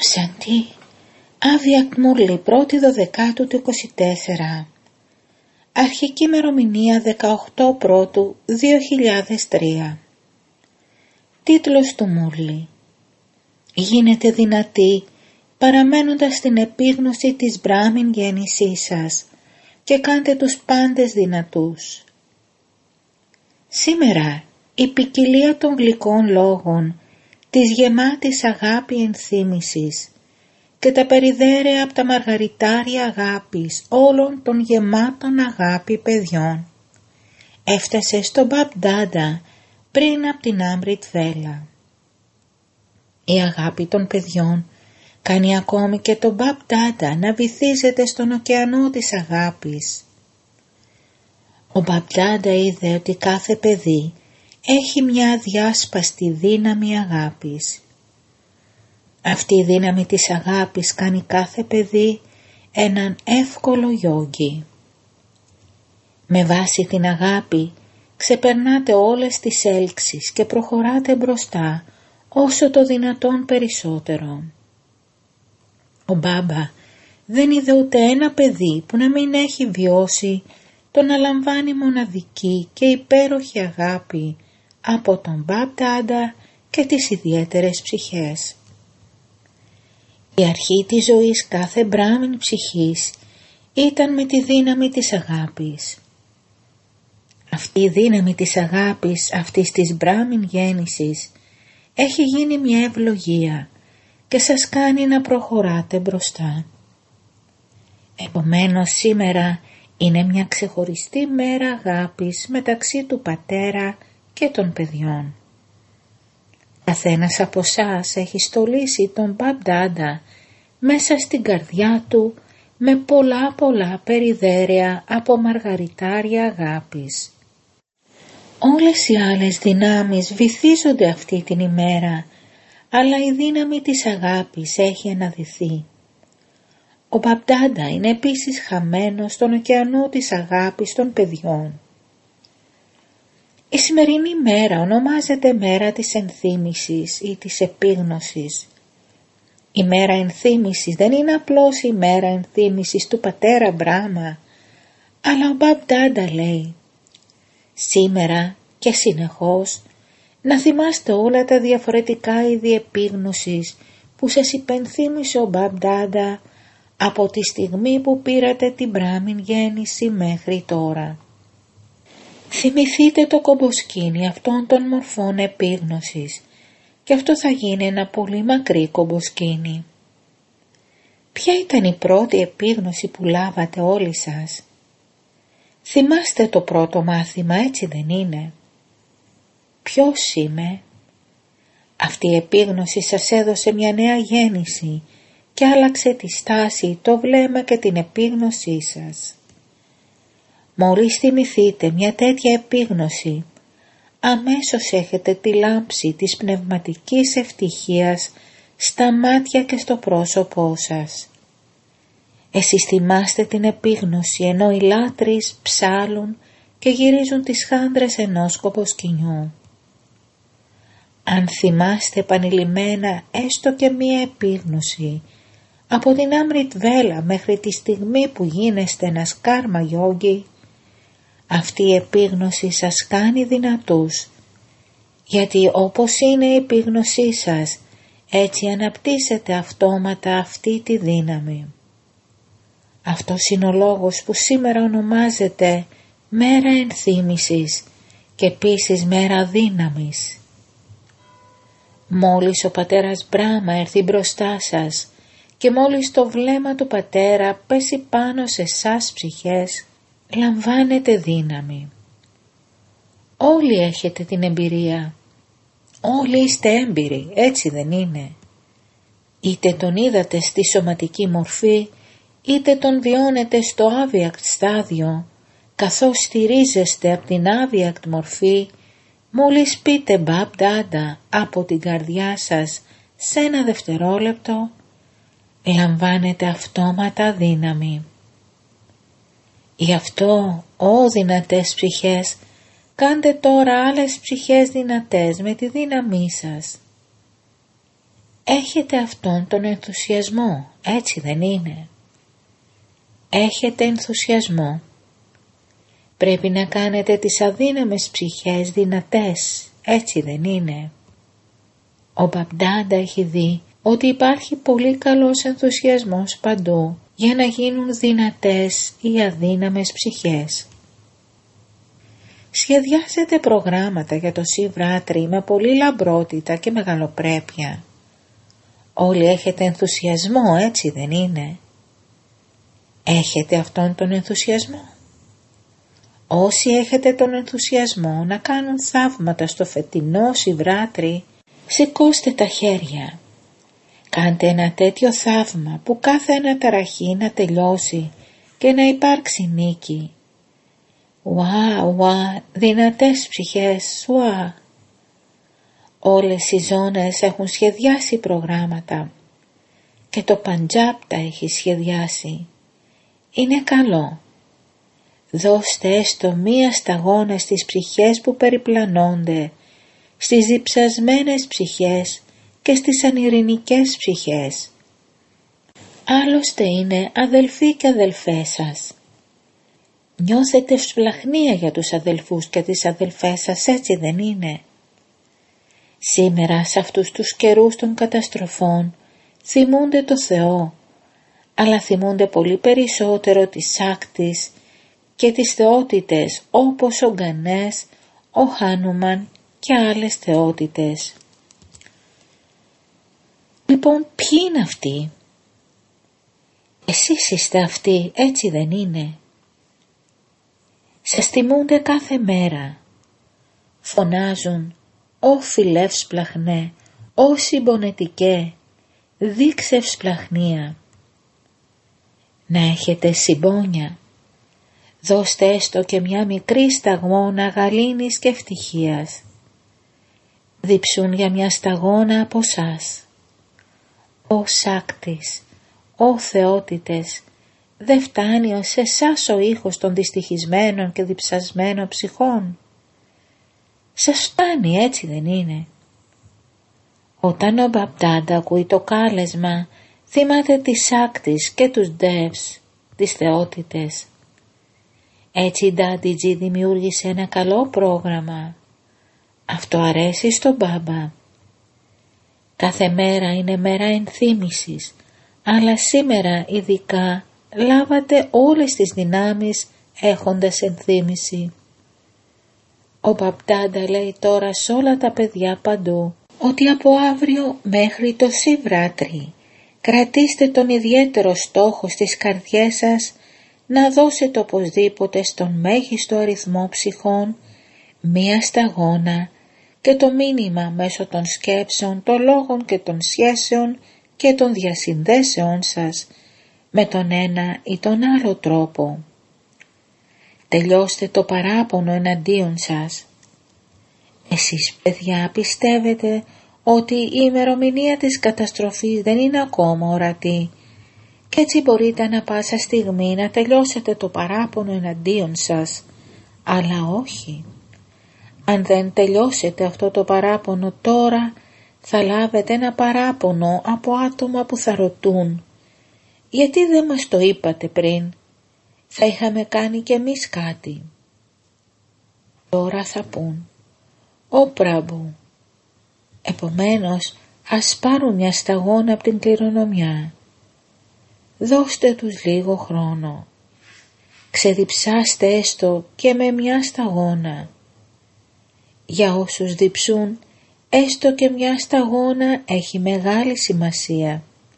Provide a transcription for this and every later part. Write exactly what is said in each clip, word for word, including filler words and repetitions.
Αυσαντή, Άβιακτ Μουρλή, πρώτη Δωδεκάτου του είκοσι τέσσερα. Αρχική ημερομηνία δεκαοκτώ Πρώτου δύο χιλιάδες τρία. Τίτλος του Μουρλή: Γίνετε δυνατοί παραμένοντας στην επίγνωση της Μπράμιν γέννησής σας και κάντε τους πάντες δυνατούς. Σήμερα η ποικιλία των γλυκών λόγων, της γεμάτης αγάπη ενθύμησης και τα περιδέραια από τα μαργαριτάρια αγάπης όλων των γεμάτων αγάπη παιδιών έφτασε στον Μπαμπ Ντάντα πριν από την Άμριτ Βέλα. Η αγάπη των παιδιών κάνει ακόμη και τον Μπαμπ Ντάντα να βυθίζεται στον ωκεανό της αγάπης. Ο Μπαμπ Ντάντα είδε ότι κάθε παιδί έχει μια αδιάσπαστη δύναμη αγάπης. Αυτή η δύναμη της αγάπης κάνει κάθε παιδί έναν εύκολο γιόγκι. Με βάση την αγάπη ξεπερνάτε όλες τις έλξεις και προχωράτε μπροστά όσο το δυνατόν περισσότερο. Ο Μπάμπα δεν είδε ούτε ένα παιδί που να μην έχει βιώσει το να λαμβάνει μοναδική και υπέροχη αγάπη από τον Μπαμπ Ντάντα και τις ιδιαίτερες ψυχές. Η αρχή της ζωής κάθε Μπράμιν ψυχής ήταν με τη δύναμη της αγάπης. Αυτή η δύναμη της αγάπης αυτής της Μπράμιν γέννησης έχει γίνει μια ευλογία και σας κάνει να προχωράτε μπροστά. Επομένως σήμερα είναι μια ξεχωριστή μέρα αγάπης μεταξύ του πατέρα και των παιδιών. Καθένας από εσάς έχει στολίσει τον Μπαμπ Ντάντα μέσα στην καρδιά του με πολλά πολλά περιδέραια από μαργαριτάρια αγάπης. Όλες οι άλλες δυνάμεις βυθίζονται αυτή την ημέρα, αλλά η δύναμη της αγάπης έχει αναδυθεί. Ο Μπαμπ Ντάντα είναι επίσης χαμένος στον ωκεανό της αγάπης των παιδιών. Η σημερινή μέρα ονομάζεται μέρα της ενθύμησης ή της επίγνωσης. Η μέρα ενθύμησης δεν είναι απλώς η μέρα ενθύμησης του πατέρα Μπράμα, αλλά ο Μπαμπ Ντάντα λέει σήμερα και συνεχώς να θυμάστε όλα τα διαφορετικά είδη επίγνωσης που σας υπενθύμισε ο Μπαμπ Ντάντα από τη στιγμή που πήρατε την Μπράμιν γέννηση μέχρι τώρα. Θυμηθείτε το κομποσκήνι αυτών των μορφών επίγνωσης και αυτό θα γίνει ένα πολύ μακρύ κομποσκήνι. Ποια ήταν η πρώτη επίγνωση που λάβατε όλοι σας? Θυμάστε το πρώτο μάθημα, έτσι δεν είναι? Ποιος είμαι? Αυτή η επίγνωση σας έδωσε μια νέα γέννηση και άλλαξε τη στάση, το βλέμμα και την επίγνωσή σας. Μόλις θυμηθείτε μια τέτοια επίγνωση, αμέσως έχετε τη λάμψη της πνευματικής ευτυχίας στα μάτια και στο πρόσωπό σας. Εσείς θυμάστε την επίγνωση ενώ οι λάτρεις ψάλουν και γυρίζουν τις χάντρες ενός κομποσκηνιού. Αν θυμάστε επανειλημμένα έστω και μία επίγνωση, από την Άμριτ Βέλα μέχρι τη στιγμή που γίνεστε ένας κάρμα γιόγκι, αυτή η επίγνωση σας κάνει δυνατούς, γιατί όπως είναι η επίγνωσή σας, έτσι αναπτύσσετε αυτόματα αυτή τη δύναμη. Αυτός είναι ο λόγος που σήμερα ονομάζεται μέρα ενθύμησης και επίσης μέρα δύναμης. Μόλις ο πατέρας Μπράμα έρθει μπροστά σας και μόλις το βλέμμα του πατέρα πέσει πάνω σε εσάς ψυχές, λαμβάνετε δύναμη. Όλοι έχετε την εμπειρία. Όλοι είστε έμπειροι, έτσι δεν είναι? Είτε τον είδατε στη σωματική μορφή, είτε τον βιώνετε στο άβιακτ στάδιο, καθώς στηρίζεστε από την άβιακτ μορφή, μόλις πείτε Μπαμπ Ντάντα από την καρδιά σας σε ένα δευτερόλεπτο, λαμβάνετε αυτόματα δύναμη. Γι' αυτό, ω δυνατές ψυχές, κάντε τώρα άλλες ψυχές δυνατές με τη δύναμή σας. Έχετε αυτόν τον ενθουσιασμό, έτσι δεν είναι? Έχετε ενθουσιασμό. Πρέπει να κάνετε τις αδύναμες ψυχές δυνατές, έτσι δεν είναι? Ο Μπαπ-Ντάντα έχει δει ότι υπάρχει πολύ καλός ενθουσιασμός παντού για να γίνουν δυνατές οι αδύναμες ψυχές. Σχεδιάζετε προγράμματα για το Σιβράτρι με πολύ λαμπρότητα και μεγαλοπρέπεια. Όλοι έχετε ενθουσιασμό, έτσι δεν είναι? Έχετε αυτόν τον ενθουσιασμό. Όσοι έχετε τον ενθουσιασμό να κάνουν θαύματα στο φετινό Σιβράτρι, σηκώστε τα χέρια. Κάντε ένα τέτοιο θαύμα που κάθε αναταραχή να τελειώσει και να υπάρξει νίκη. Ουα, ουα, δυνατές ψυχές, ουα. Όλες οι ζώνες έχουν σχεδιάσει προγράμματα και το Παντζάπ τα έχει σχεδιάσει. Είναι καλό. Δώστε έστω μία σταγόνα στις ψυχές που περιπλανώνται, στις διψασμένες ψυχές και στις ανειρηνικές ψυχές. Άλλωστε είναι αδελφοί και αδελφές σας. Νιώθετε ευσπλαχνία για τους αδελφούς και τις αδελφές σας, έτσι δεν είναι? Σήμερα σε αυτούς τους καιρούς των καταστροφών θυμούνται το Θεό, αλλά θυμούνται πολύ περισσότερο τις Σάκτης και τις θεότητες όπως ο Γκανές, ο Χάνουμαν και άλλες θεότητες. Λοιπόν, ποιοι είναι αυτοί? Εσείς είστε αυτοί, έτσι δεν είναι? Σας θυμούνται κάθε μέρα. Φωνάζουν «Ω φιλεύς πλαχνέ, ω συμπονετικέ, δείξε ευσπλαχνία». Να έχετε συμπόνια. Δώστε έστω και μια μικρή σταγόνα γαλήνης και ευτυχίας. Διψούν για μια σταγόνα από σας. Ω Σάκτης, ω θεότητες, δεν φτάνει ως εσάς ο ήχος των δυστυχισμένων και διψασμένων ψυχών? Σας φτάνει, έτσι δεν είναι? Όταν ο Μπαπ-Ντάντα ακούει το κάλεσμα, θυμάται τις Σάκτης και τους Ντεύς, τις θεότητες. Έτσι η Ντάντιτζι δημιούργησε ένα καλό πρόγραμμα. Αυτό αρέσει στον Μπάμπα. Κάθε μέρα είναι μέρα ενθύμησης, αλλά σήμερα ειδικά λάβατε όλες τις δυνάμεις έχοντας ενθύμηση. Ο Μπαπ-Ντάντα λέει τώρα σε όλα τα παιδιά παντού ότι από αύριο μέχρι το Σιβράτρι κρατήστε τον ιδιαίτερο στόχο στις καρδιές σας να δώσετε οπωσδήποτε στον μέγιστο αριθμό ψυχών μία σταγόνα και το μήνυμα μέσω των σκέψεων, των λόγων και των σχέσεων και των διασυνδέσεών σας με τον ένα ή τον άλλο τρόπο. Τελειώστε το παράπονο εναντίον σας. Εσείς παιδιά πιστεύετε ότι η ημερομηνία της καταστροφής δεν είναι ακόμα ορατή και έτσι μπορείτε ανα πάσα στιγμή να τελειώσετε το παράπονο εναντίον σας, αλλά όχι. Αν δεν τελειώσετε αυτό το παράπονο τώρα, θα λάβετε ένα παράπονο από άτομα που θα ρωτούν «Γιατί δεν μας το είπατε πριν, θα είχαμε κάνει κι εμείς κάτι». Τώρα θα πούν «Ω Πραμπού». Επομένως ας πάρουν μια σταγόνα από την κληρονομιά. Δώστε τους λίγο χρόνο. Ξεδιψάστε έστω και με μια σταγόνα. Για όσους διψούν, έστω και μια σταγόνα έχει μεγάλη σημασία.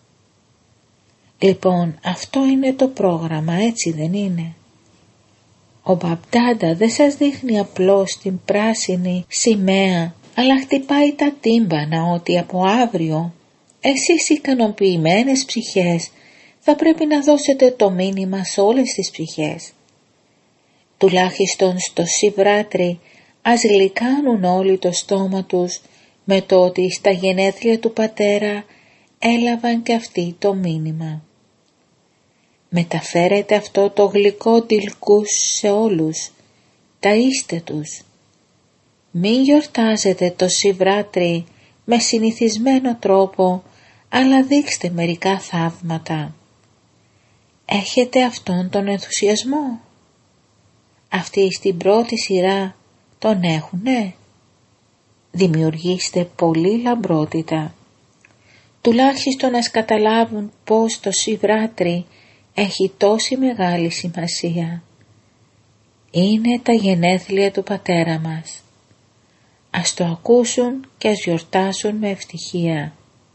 Λοιπόν, αυτό είναι το πρόγραμμα, έτσι δεν είναι? Ο Μπαπ-Ντάντα δεν σας δείχνει απλώς την πράσινη σημαία, αλλά χτυπάει τα τύμπανα ότι από αύριο εσείς οι ικανοποιημένες ψυχές θα πρέπει να δώσετε το μήνυμα σε όλες τις ψυχές. Τουλάχιστον στο Σιβράτρι ας γλυκάνουν όλοι το στόμα τους με το ότι στα γενέθλια του πατέρα έλαβαν και αυτοί το μήνυμα. Μεταφέρετε αυτό το γλυκό τυλκούς σε όλους, ταΐστε τους. Μην γιορτάζετε το Σιβράτρι με συνηθισμένο τρόπο αλλά δείξτε μερικά θαύματα. Έχετε αυτόν τον ενθουσιασμό? Αυτοί στην πρώτη σειρά τον έχουνε? Δημιουργήστε πολύ λαμπρότητα. Τουλάχιστον να καταλάβουν πως το Σιβράτρι έχει τόση μεγάλη σημασία. Είναι τα γενέθλια του πατέρα μας. Ας το ακούσουν και ας γιορτάσουν με ευτυχία.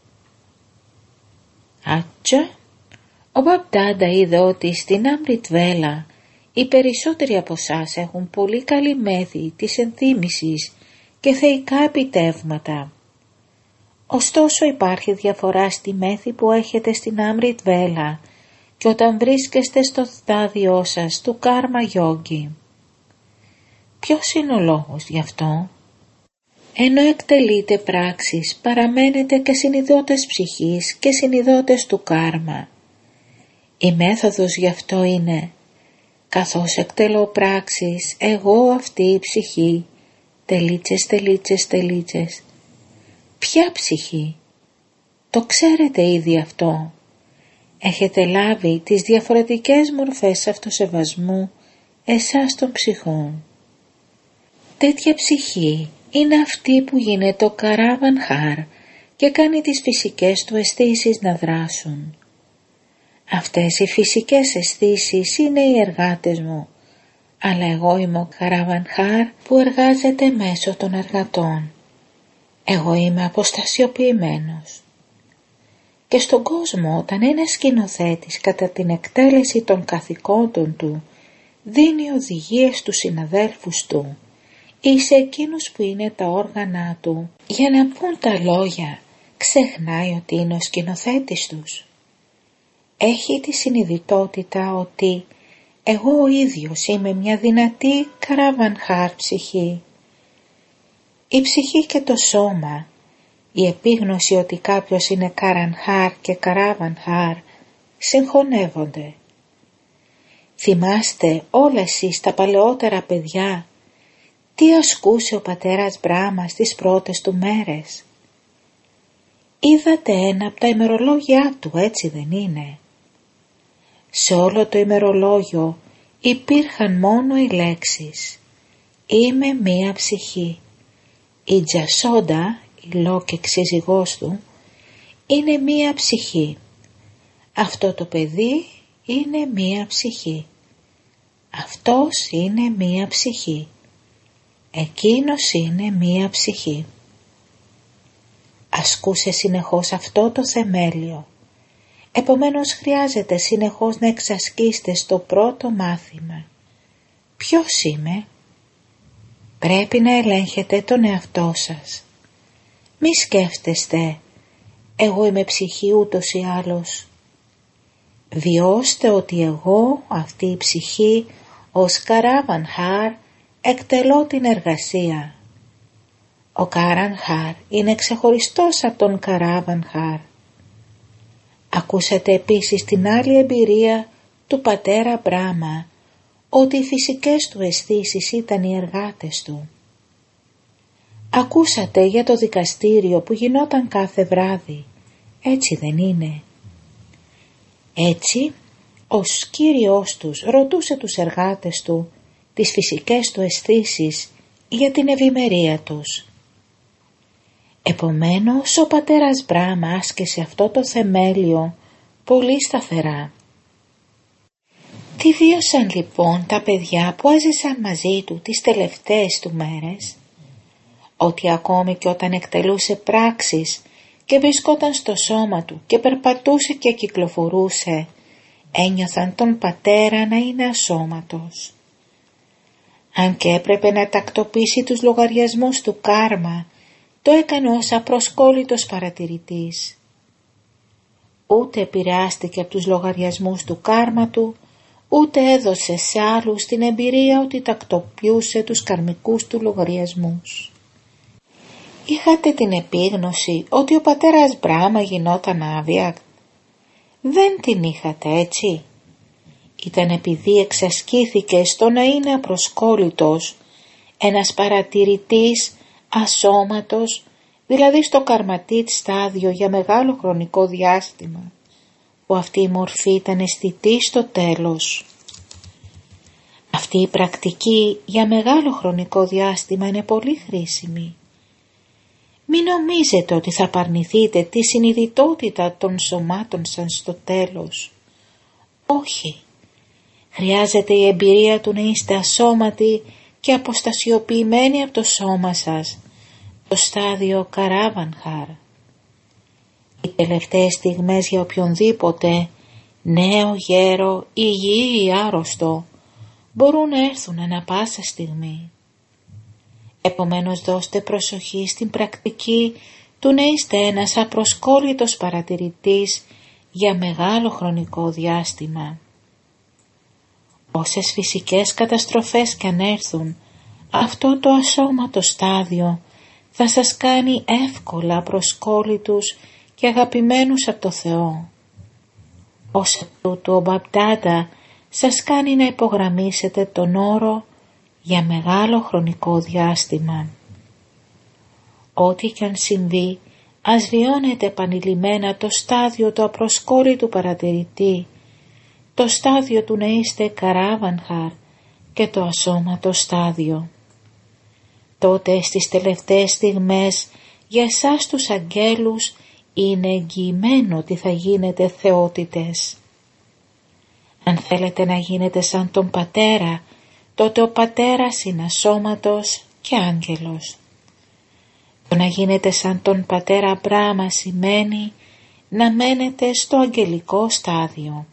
Άτσα, ο Μπαπντάντα είδε ότι στην Αμριτβέλα οι περισσότεροι από εσάς έχουν πολύ καλή μέθη της ενθύμησης και θεϊκά επιτεύγματα. Ωστόσο υπάρχει διαφορά στη μέθη που έχετε στην Αμριτβέλα και όταν βρίσκεστε στο στάδιό σας του Κάρμα Γιόγκι. Ποιος είναι ο λόγος γι' αυτό? Ενώ εκτελείτε πράξεις, παραμένετε και συνειδότες ψυχής και συνειδότες του κάρμα. Η μέθοδος γι' αυτό είναι, καθώς εκτελώ πράξεις, εγώ αυτή η ψυχή, τελίτσες, τελίτσες, τελίτσες. Ποια ψυχή? Το ξέρετε ήδη αυτό. Έχετε λάβει τις διαφορετικές μορφές αυτοσεβασμού εσάς των ψυχών. Τέτοια ψυχή είναι αυτή που γίνεται ο Καράβανχάρ και κάνει τις φυσικές του αισθήσεις να δράσουν. Αυτές οι φυσικές αισθήσεις είναι οι εργάτες μου, αλλά εγώ είμαι ο Καράβανχάρ που εργάζεται μέσω των εργατών. Εγώ είμαι αποστασιοποιημένος. Και στον κόσμο όταν ένας σκηνοθέτης κατά την εκτέλεση των καθηκόντων του δίνει οδηγίες στους συναδέλφους του ή σε εκείνους που είναι τα όργανα του για να πούν τα λόγια, ξεχνάει ότι είναι ο σκηνοθέτης τους. Έχει τη συνειδητότητα ότι εγώ ο ίδιος είμαι μια δυνατή Καράβανχάρ ψυχή. Η ψυχή και το σώμα, η επίγνωση ότι κάποιος είναι Καρανχάρ και Καράβανχάρ συγχωνεύονται. Θυμάστε όλα εσείς τα παλαιότερα παιδιά τι ασκούσε ο πατέρας Μπράχμα στις πρώτες του μέρες. Είδατε ένα από τα ημερολόγια του, έτσι δεν είναι? Σε όλο το ημερολόγιο υπήρχαν μόνο οι λέξεις «Είμαι μία ψυχή». Η Τζασόντα, η Λόκεκ σύζυγός του, είναι μία ψυχή. Αυτό το παιδί είναι μία ψυχή. Αυτός είναι μία ψυχή. Εκείνος είναι μία ψυχή. Ασκούσε συνεχώς αυτό το θεμέλιο. Επομένως χρειάζεται συνεχώς να εξασκήσετε στο πρώτο μάθημα. Ποιος είμαι? Πρέπει να ελέγχετε τον εαυτό σας. Μη σκέφτεστε, εγώ είμαι ψυχή ούτως ή άλλως. Βιώστε ότι εγώ, αυτή η ψυχή, ως Καράβανχάρ, εκτελώ την εργασία. Ο Καράνχάρ είναι ξεχωριστός από τον Καράβανχάρ. Ακούσατε επίσης την άλλη εμπειρία του πατέρα Μπράχμα, ότι οι φυσικές του αισθήσεις ήταν οι εργάτες του. Ακούσατε για το δικαστήριο που γινόταν κάθε βράδυ, έτσι δεν είναι? Έτσι, ο κύριος τους ρωτούσε τους εργάτες του τις φυσικές του αισθήσεις για την ευημερία τους. Επομένως, ο πατέρας Μπράχμα άσκησε αυτό το θεμέλιο πολύ σταθερά. Τι βίωσαν λοιπόν τα παιδιά που έζησαν μαζί του τις τελευταίες του μέρες? Ότι ακόμη και όταν εκτελούσε πράξεις και βρισκόταν στο σώμα του και περπατούσε και κυκλοφορούσε, ένιωθαν τον πατέρα να είναι ασώματος. Αν και έπρεπε να τακτοποιήσει τους λογαριασμούς του κάρμα, το έκανε ως απροσκόλλητος παρατηρητής. Ούτε επηρεάστηκε από τους λογαριασμούς του κάρμα του, ούτε έδωσε σε άλλους την εμπειρία ότι τακτοποιούσε τους καρμικούς του λογαριασμούς. Είχατε την επίγνωση ότι ο πατέρας Μπράχμα γινόταν άβιακ? Δεν την είχατε, έτσι? Ήταν επειδή εξασκήθηκε στο να είναι απροσκόλλητος, ένας παρατηρητής ασώματος, δηλαδή στο καρματίτ στάδιο για μεγάλο χρονικό διάστημα, που αυτή η μορφή ήταν αισθητή στο τέλος. Αυτή η πρακτική για μεγάλο χρονικό διάστημα είναι πολύ χρήσιμη. Μην νομίζετε ότι θα απαρνηθείτε τη συνειδητότητα των σωμάτων σας στο τέλος. Όχι. Χρειάζεται η εμπειρία του να είστε ασώματοι και αποστασιοποιημένοι από το σώμα σας, το στάδιο Καράβανχαρ. Οι τελευταίες στιγμές για οποιονδήποτε, νέο, γέρο, υγιή ή άρρωστο, μπορούν να έρθουν ανα πάσα στιγμή. Επομένως δώστε προσοχή στην πρακτική του να είστε ένας απροσκόλλητος παρατηρητής για μεγάλο χρονικό διάστημα. Όσες φυσικές καταστροφές κι αν έρθουν, αυτό το ασώματο στάδιο θα σας κάνει εύκολα προσκόλλητους και αγαπημένους από το Θεό. Ως εκ τούτου ο Μπαπτάντα σας κάνει να υπογραμμίσετε τον όρο για μεγάλο χρονικό διάστημα. Ό,τι κι αν συμβεί, ας βιώνετε επανειλημμένα το στάδιο του απροσκόλλητου παρατηρητή, το στάδιο του να είστε Καράβανχαρ και το ασώματο στάδιο. Τότε στις τελευταίες στιγμές για εσάς τους αγγέλους είναι εγγυημένο ότι θα γίνετε θεότητες. Αν θέλετε να γίνετε σαν τον Πατέρα, τότε ο Πατέρας είναι ασώματος και άγγελος. Το να γίνετε σαν τον Πατέρα Μπράμα σημαίνει να μένετε στο αγγελικό στάδιο.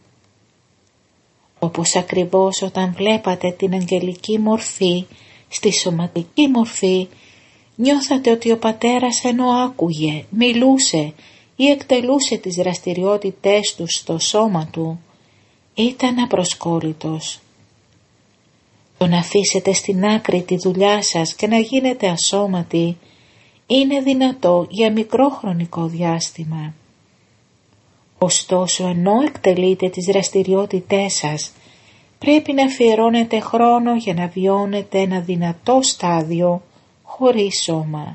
Όπως ακριβώς όταν βλέπατε την αγγελική μορφή στη σωματική μορφή, νιώθατε ότι ο Πατέρας ενώ άκουγε, μιλούσε ή εκτελούσε τις δραστηριότητές του στο σώμα του, ήταν απροσκόλλητος. Το να αφήσετε στην άκρη τη δουλειά σας και να γίνετε ασώματοι είναι δυνατό για μικρό χρονικό διάστημα. Ωστόσο, ενώ εκτελείτε τις δραστηριότητές σας, πρέπει να αφιερώνετε χρόνο για να βιώνετε ένα δυνατό στάδιο χωρίς σώμα.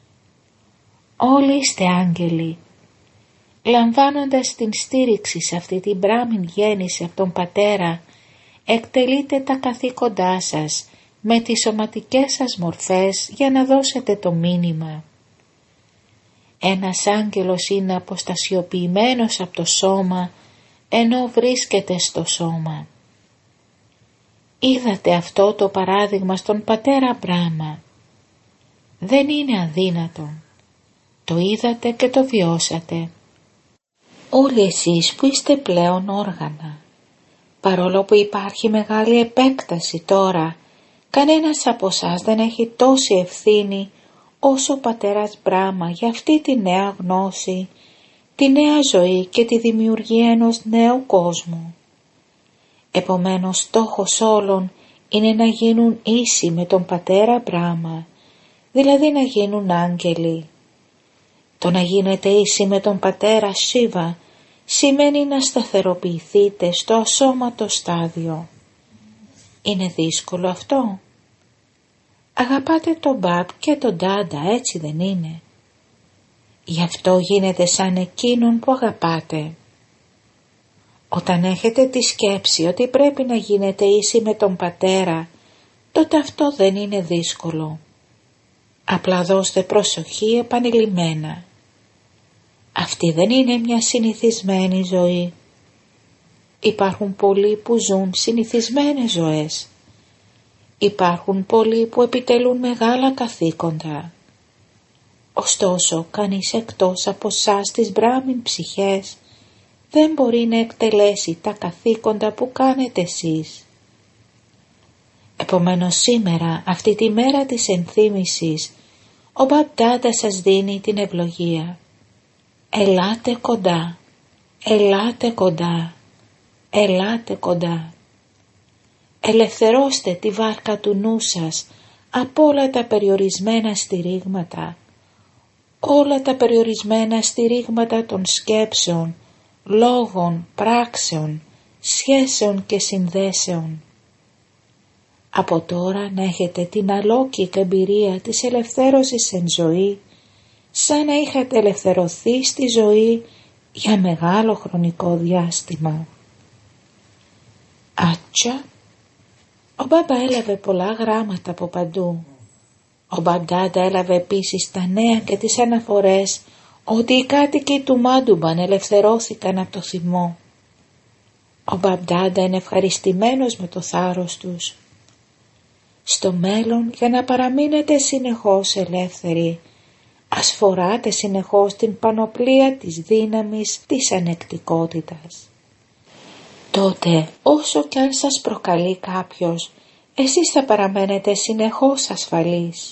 Όλοι είστε άγγελοι. Λαμβάνοντας την στήριξη σε αυτή την μπράμιν γέννηση από τον Πατέρα, εκτελείτε τα καθήκοντά σας με τις σωματικές σας μορφές για να δώσετε το μήνυμα. Ένας άγγελος είναι αποστασιοποιημένος από το σώμα ενώ βρίσκεται στο σώμα. Είδατε αυτό το παράδειγμα στον Πατέρα Μπράμα. Δεν είναι αδύνατο. Το είδατε και το βιώσατε. Όλοι εσείς που είστε πλέον όργανα, παρόλο που υπάρχει μεγάλη επέκταση τώρα, κανένας από εσάς δεν έχει τόση ευθύνη όσο ο Πατέρας Μπράμα για αυτή τη νέα γνώση, τη νέα ζωή και τη δημιουργία ενός νέου κόσμου. Επομένως στόχος όλων είναι να γίνουν ίσοι με τον Πατέρα Μπράμα, δηλαδή να γίνουν άγγελοι. Το να γίνετε ίσοι με τον Πατέρα Σίβα σημαίνει να σταθεροποιηθείτε στο ασώματο στάδιο. Είναι δύσκολο αυτό? Αγαπάτε τον Μπαπ και τον Ντάντα, έτσι δεν είναι? Γι' αυτό γίνετε σαν εκείνον που αγαπάτε. Όταν έχετε τη σκέψη ότι πρέπει να γίνετε ίσοι με τον Πατέρα, τότε αυτό δεν είναι δύσκολο. Απλά δώστε προσοχή επανειλημμένα. Αυτή δεν είναι μια συνηθισμένη ζωή. Υπάρχουν πολλοί που ζουν συνηθισμένες ζωές. Υπάρχουν πολλοί που επιτελούν μεγάλα καθήκοντα. Ωστόσο, κανείς εκτός από σας τις μπράμιν ψυχές δεν μπορεί να εκτελέσει τα καθήκοντα που κάνετε εσείς. Επομένως σήμερα, αυτή τη μέρα της ενθύμησης, ο Μπαπτάντα σας δίνει την ευλογία. Ελάτε κοντά, ελάτε κοντά, ελάτε κοντά. Ελευθερώστε τη βάρκα του νου σας από όλα τα περιορισμένα στηρίγματα, όλα τα περιορισμένα στηρίγματα των σκέψεων, λόγων, πράξεων, σχέσεων και συνδέσεων. Από τώρα να έχετε την αλόκητη εμπειρία της ελευθέρωσης εν ζωή σαν να είχατε ελευθερωθεί στη ζωή για μεγάλο χρονικό διάστημα. Άτσα, ο Μπάμπα έλαβε πολλά γράμματα από παντού. Ο Μπαμπ-Ντάντα έλαβε επίσης τα νέα και τις αναφορές ότι οι κάτοικοι του Μάντουμπαν ελευθερώθηκαν από το θυμό. Ο Μπαμπ-Ντάντα είναι ευχαριστημένος με το θάρρος τους. Στο μέλλον, για να παραμείνετε συνεχώς ελεύθεροι, ας φοράτε συνεχώς την πανοπλία της δύναμης της ανεκτικότητας. Τότε, όσο κι αν σας προκαλεί κάποιος, εσείς θα παραμένετε συνεχώς ασφαλείς.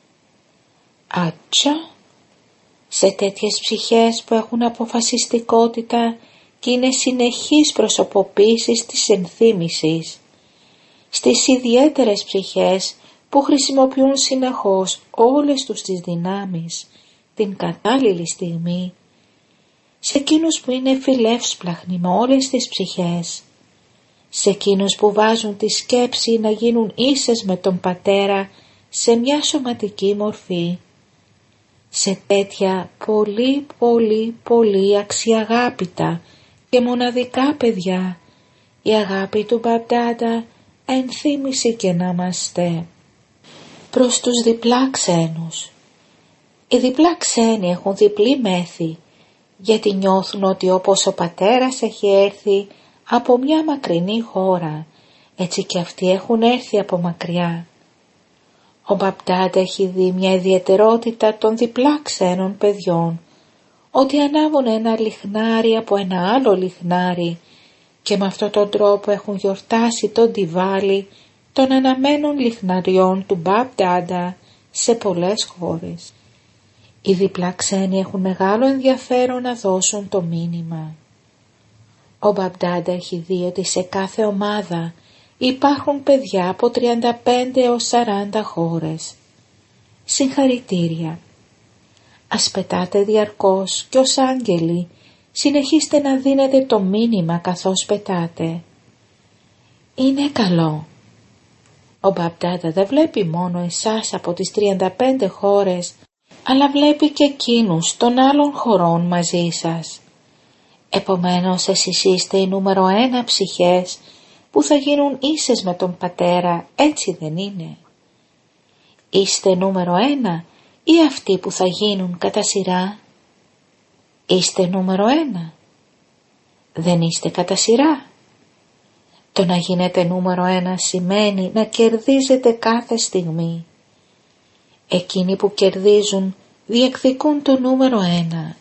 Άτσα, σε τέτοιες ψυχές που έχουν αποφασιστικότητα και είναι συνεχής προσωποποίησης της ενθύμησης, στις ιδιαίτερες ψυχές που χρησιμοποιούν συνεχώς όλες τους τις δυνάμεις την κατάλληλη στιγμή, σε εκείνους που είναι φιλεύσπλαχνοι με όλες τις ψυχές, σε εκείνους που βάζουν τη σκέψη να γίνουν ίσες με τον Πατέρα σε μια σωματική μορφή, σε τέτοια πολύ πολύ πολύ αξιαγάπητα και μοναδικά παιδιά, η αγάπη του Μπαμπ-Ντάντα ενθύμηση και να είμαστε. Προς τους διπλά ξένους. Οι διπλά ξένοι έχουν διπλή μέθη, γιατί νιώθουν ότι όπως ο πατέρας έχει έρθει από μια μακρινή χώρα, έτσι και αυτοί έχουν έρθει από μακριά. Ο Μπαμπ-Ντάντα έχει δει μια ιδιαιτερότητα των διπλά ξένων παιδιών, ότι ανάβουν ένα λιχνάρι από ένα άλλο λιχνάρι και με αυτόν τον τρόπο έχουν γιορτάσει τον Ντιβάλι των αναμένων λιχναριών του Μπαμπ-Ντάντα σε πολλές χώρες. Οι διπλά ξένοι έχουν μεγάλο ενδιαφέρον να δώσουν το μήνυμα. Ο Μπαμπ-Ντάντα έχει δει ότι σε κάθε ομάδα υπάρχουν παιδιά από τριάντα πέντε έως σαράντα χώρες. Συγχαρητήρια. Ας πετάτε διαρκώς και ως άγγελοι συνεχίστε να δίνετε το μήνυμα καθώς πετάτε. Είναι καλό. Ο Μπαμπ-Ντάντα δεν βλέπει μόνο εσάς από τις τριάντα πέντε χώρες, αλλά βλέπει και εκείνους των άλλων χωρών μαζί σας. Επομένως εσείς είστε οι νούμερο ένα ψυχές που θα γίνουν ίσες με τον Πατέρα, έτσι δεν είναι? Είστε νούμερο ένα ή αυτοί που θα γίνουν κατά σειρά? Είστε νούμερο ένα. Δεν είστε κατά σειρά. Το να γίνετε νούμερο ένα σημαίνει να κερδίζετε κάθε στιγμή. Εκείνοι που κερδίζουν διεκδικούν το νούμερο ένα.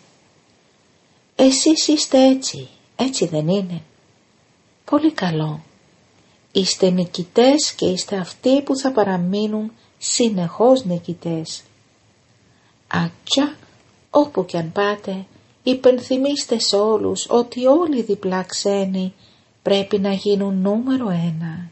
Εσείς είστε έτσι, έτσι δεν είναι? Πολύ καλό. Είστε νικητές και είστε αυτοί που θα παραμείνουν συνεχώς νικητές. Άτσα, όπου κι αν πάτε, υπενθυμίστε σε όλους ότι όλοι οι διπλά ξένοι πρέπει να γίνουν νούμερο ένα.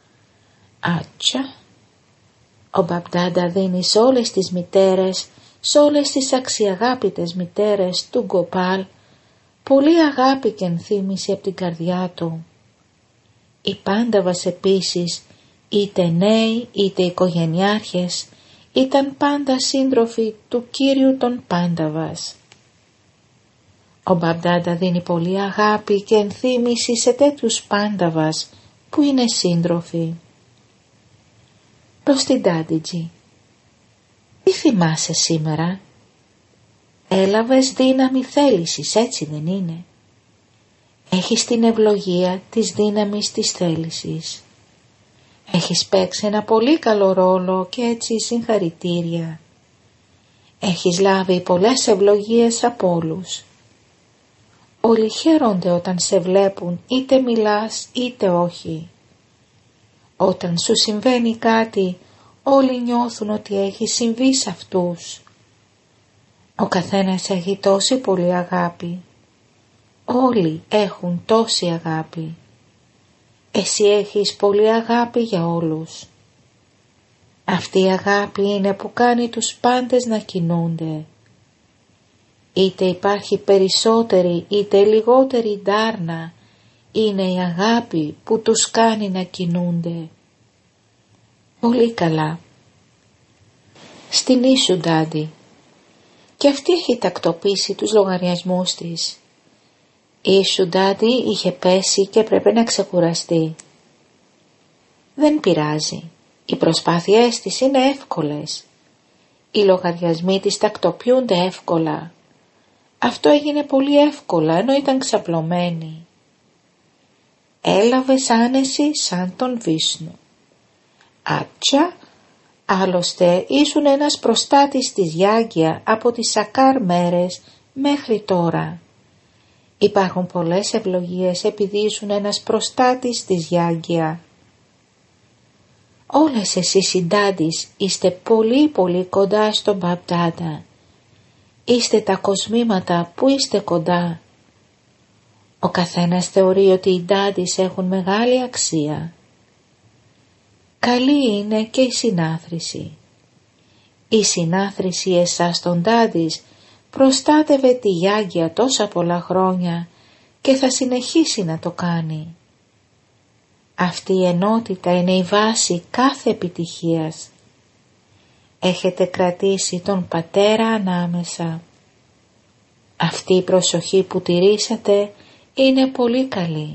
Άτσα. Ο Μπαμπ-Ντάντα δίνει σε όλες τις μητέρες, σε όλες τις αξιαγάπητες μητέρες του Γκοπάλ, πολύ αγάπη και ενθύμηση από την καρδιά του. Οι Πάνταβας επίσης, είτε νέοι είτε οικογενειάρχες, ήταν πάντα σύντροφοι του Κύριου των Πάνταβας. Ο Μπαμπ-Ντάντα δίνει πολύ αγάπη και ενθύμηση σε τέτοιους Πάνταβας που είναι σύντροφοι. Προς την Ντάντιτζη. Τι θυμάσαι σήμερα? Έλαβες δύναμη θέλησης, έτσι δεν είναι? Έχεις την ευλογία της δύναμης της θέλησης. Έχεις παίξει ένα πολύ καλό ρόλο και έτσι συγχαρητήρια. Έχεις λάβει πολλές ευλογίες από όλους. Όλοι χαίρονται όταν σε βλέπουν, είτε μιλάς είτε όχι. Όταν σου συμβαίνει κάτι, όλοι νιώθουν ότι έχει συμβεί σε αυτούς. Ο καθένας έχει τόση πολύ αγάπη. Όλοι έχουν τόση αγάπη. Εσύ έχεις πολύ αγάπη για όλους. Αυτή η αγάπη είναι που κάνει τους πάντες να κινούνται. Είτε υπάρχει περισσότερη είτε λιγότερη ντάρνα, είναι η αγάπη που τους κάνει να κινούνται. Πολύ καλά. Στην ίσου Ντάντι. και αυτή έχει τακτοποιήσει τους λογαριασμούς της. Η Σουντάντι είχε πέσει και πρέπει να ξεκουραστεί. Δεν πειράζει, οι προσπάθειές της είναι εύκολες. Οι λογαριασμοί της τακτοποιούνται εύκολα. Αυτό έγινε πολύ εύκολα ενώ ήταν ξαπλωμένη. Έλαβες άνεση σαν τον Βίσνου. Άτσα, άλλωστε ήσουν ένας προστάτης της Γιάγκια από τις Σακάρ μέρες μέχρι τώρα. Υπάρχουν πολλές ευλογίες επειδή ήσουν ένας προστάτης της Γιάγκια. Όλες εσείς συντάντης είστε πολύ πολύ κοντά στον Μπαπτάτα. Είστε τα κοσμήματα που είστε κοντά. Ο καθένας θεωρεί ότι οι ντάντις έχουν μεγάλη αξία. Καλή είναι και η συνάθρηση. Η συνάθρηση εσάς των ντάντις προστάτευε τη Γιάγκια τόσα πολλά χρόνια και θα συνεχίσει να το κάνει. Αυτή η ενότητα είναι η βάση κάθε επιτυχίας. Έχετε κρατήσει τον πατέρα ανάμεσα. Αυτή η προσοχή που τηρήσατε είναι πολύ καλή.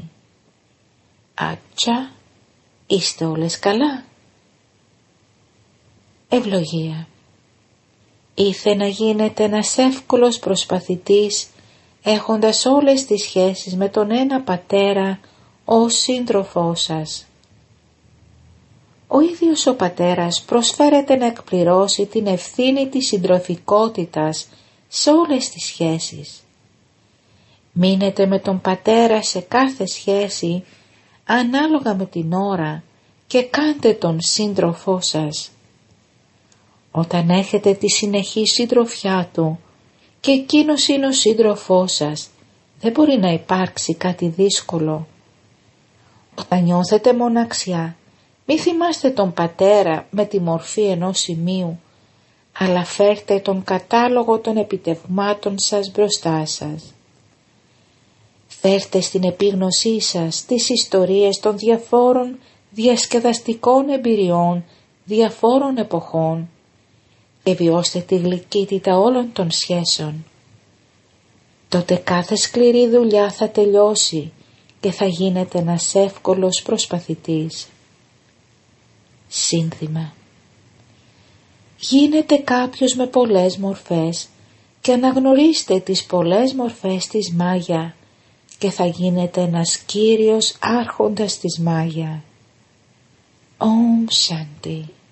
Άτσα, είστε όλες καλά. Ευλογία. Ήθε να γίνετε ένας εύκολος προσπαθητής έχοντας όλες τις σχέσεις με τον ένα πατέρα ως σύντροφό σας. Ο ίδιος ο πατέρας προσφέρεται να εκπληρώσει την ευθύνη της συντροφικότητας σε όλες τις σχέσεις. Μείνετε με τον πατέρα σε κάθε σχέση ανάλογα με την ώρα και κάντε τον σύντροφό σας. Όταν έχετε τη συνεχή συντροφιά του και εκείνος είναι ο σύντροφός σας, δεν μπορεί να υπάρξει κάτι δύσκολο. Όταν νιώθετε μοναξιά, μη θυμάστε τον πατέρα με τη μορφή ενός σημείου, αλλά φέρτε τον κατάλογο των επιτευγμάτων σας μπροστά σας. Φέρτε στην επίγνωσή σας τις ιστορίες των διαφόρων διασκεδαστικών εμπειριών διαφόρων εποχών και βιώστε τη γλυκύτητα όλων των σχέσεων. Τότε κάθε σκληρή δουλειά θα τελειώσει και θα γίνετε ένας εύκολος προσπαθητής. Σύνθημα. Γίνετε κάποιος με πολλές μορφές και αναγνωρίστε τις πολλές μορφές της Μάγια και θα γίνετε ένας κύριος άρχοντας της Μάγια. Ομ Σάντι.